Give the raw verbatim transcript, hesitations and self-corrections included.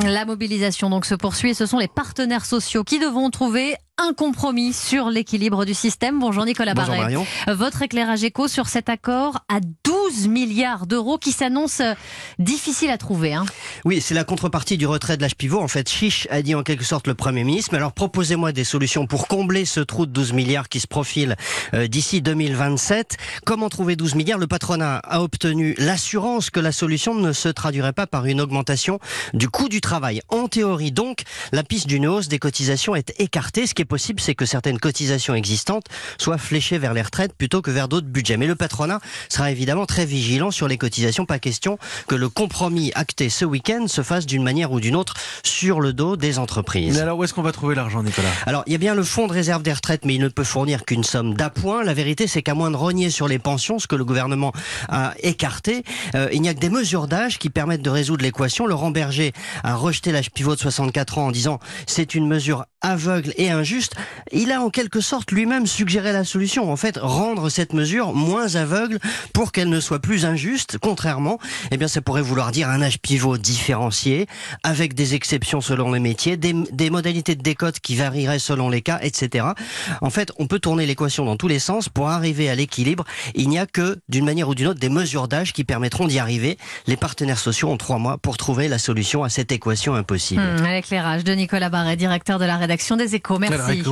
La mobilisation donc se poursuit et ce sont les partenaires sociaux qui devront trouver un compromis sur l'équilibre du système. Bonjour Nicolas Bonjour Barret. Marion. Votre éclairage éco sur cet accord à douze milliards d'euros qui s'annonce difficile à trouver. Hein. Oui, c'est la contrepartie du retrait de l'âge pivot. En fait, chiche a dit en quelque sorte le Premier ministre. Mais alors proposez-moi des solutions pour combler ce trou de douze milliards qui se profile euh, d'ici deux mille vingt-sept. Comment trouver douze milliards? Le patronat a obtenu l'assurance que la solution ne se traduirait pas par une augmentation du coût du travail. En théorie donc, la piste d'une hausse des cotisations est écartée. Ce qui est possible, c'est que certaines cotisations existantes soient fléchées vers les retraites plutôt que vers d'autres budgets. Mais le patronat sera évidemment très vigilant sur les cotisations. Pas question que le compromis acté ce week-end se fasse d'une manière ou d'une autre sur le dos des entreprises. Mais alors où est-ce qu'on va trouver l'argent, Nicolas? Alors, il y a bien le fonds de réserve des retraites, mais il ne peut fournir qu'une somme d'appoint. La vérité, c'est qu'à moins de rogner sur les pensions, ce que le gouvernement a écarté, euh, il n'y a que des mesures d'âge qui permettent de résoudre l'équation. Laurent Berger a rejeté l'âge pivot de soixante-quatre ans en disant c'est une mesure aveugle et injuste. Il a en quelque sorte lui-même suggéré la solution. En fait, rendre cette mesure moins aveugle pour qu'elle ne soit plus injuste. Contrairement, eh bien, ça pourrait vouloir dire un âge pivot différencié, avec des exceptions selon les métiers, des, des modalités de décote qui varieraient selon les cas, et cetera. En fait, on peut tourner l'équation dans tous les sens pour arriver à l'équilibre. Il n'y a que, d'une manière ou d'une autre, des mesures d'âge qui permettront d'y arriver. Les partenaires sociaux ont trois mois pour trouver la solution à cette équation impossible. Mmh, l'éclairage de Nicolas Barret, directeur de la rédaction des Échos. Merci.